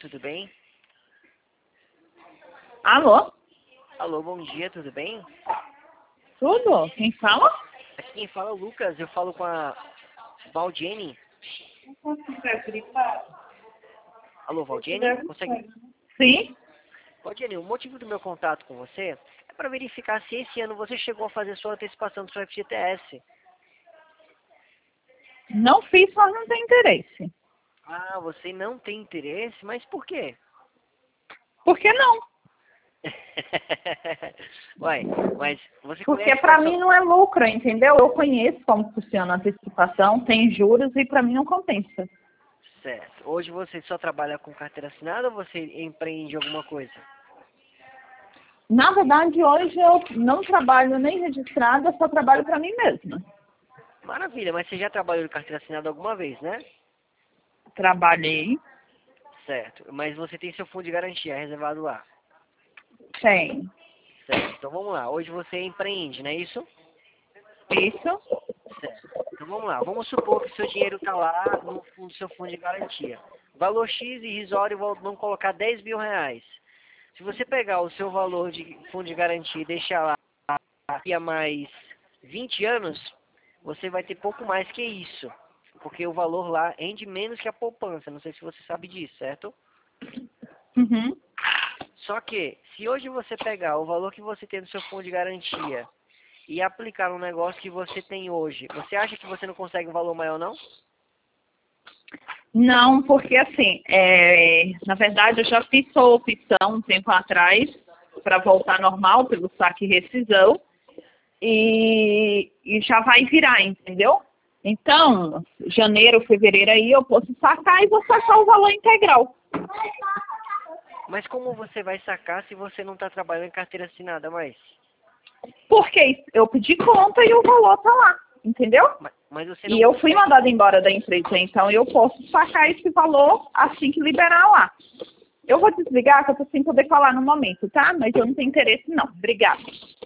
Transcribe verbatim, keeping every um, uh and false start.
tudo bem? Alô? Alô, bom dia, tudo bem? Tudo? Quem fala? Aqui quem fala é o Lucas, eu falo com a Valdiene. Alô, Valdiene? Consegue? Sim? Valdiene, o motivo do meu contato com você é para verificar se esse ano você chegou a fazer sua antecipação do seu F G T S. Não fiz, mas não tem interesse. Ah, você não tem interesse? Mas por quê? Por que não? Uai, mas você Porque conhece pra quais mim são... não é lucro, entendeu? Eu conheço como funciona a antecipação, tem juros e pra mim não compensa. Certo. Hoje você só trabalha com carteira assinada ou você empreende alguma coisa? Na verdade, hoje eu não trabalho nem registrada, só trabalho pra mim mesma. Maravilha, mas você já trabalhou de carteira assinada alguma vez, né? Trabalhei, Certo. Mas você tem seu fundo de garantia reservado lá. tem. Certo. Então vamos lá. Hoje você empreende, não é isso? Isso, Certo. Então vamos lá. Vamos supor que seu dinheiro está lá no fundo, seu fundo de garantia. Valor X irrisório, vamos colocar dez mil reais. Se você pegar o seu valor de fundo de garantia e deixar lá daqui a mais vinte anos, você vai ter pouco mais que isso. Porque o valor lá rende menos que a poupança. Não sei se você sabe disso, certo? uhum. Só que, se hoje você pegar o valor que você tem no seu fundo de garantia e aplicar no negócio que você tem hoje, você acha que você não consegue um valor maior, não? Não, porque assim, é, na verdade eu já fiz sua opção um tempo atrás para voltar normal pelo saque e rescisão e, e já vai virar, entendeu? Então, janeiro, fevereiro aí eu posso sacar e vou sacar o valor integral. Mas como você vai sacar se você não está trabalhando em carteira assinada mais? Porque eu pedi conta e o valor tá lá, entendeu? Mas, mas você E não eu fui consegue... mandada embora da empresa, então eu posso sacar esse valor assim que liberar lá. Eu vou desligar, que eu tô sem poder falar no momento, tá? Mas eu não tenho interesse não. Obrigada.